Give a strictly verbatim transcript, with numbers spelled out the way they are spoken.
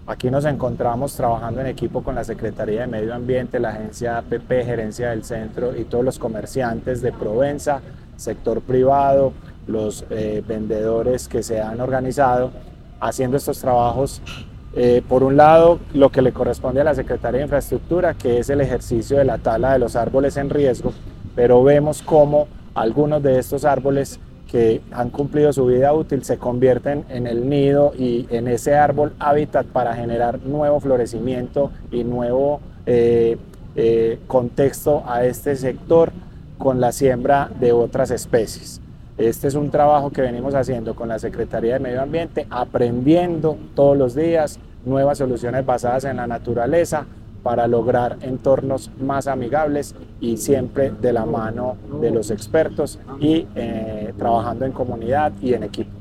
Aquí nos encontramos trabajando en equipo con la Secretaría de Medio Ambiente, la agencia A P P, Gerencia del Centro y todos los comerciantes de Provenza, sector privado, los eh, vendedores que se han organizado haciendo estos trabajos. Eh, por un lado, lo que le corresponde a la Secretaría de Infraestructura, que es el ejercicio de la tala de los árboles en riesgo, pero vemos cómo algunos de estos árboles que han cumplido su vida útil se convierten en el nido y en ese árbol hábitat para generar nuevo florecimiento y nuevo eh, eh, contexto a este sector con la siembra de otras especies. Este es un trabajo que venimos haciendo con la Secretaría de Medio Ambiente, aprendiendo todos los días nuevas soluciones basadas en la naturaleza para lograr entornos más amigables y siempre de la mano de los expertos y eh, trabajando en comunidad y en equipo.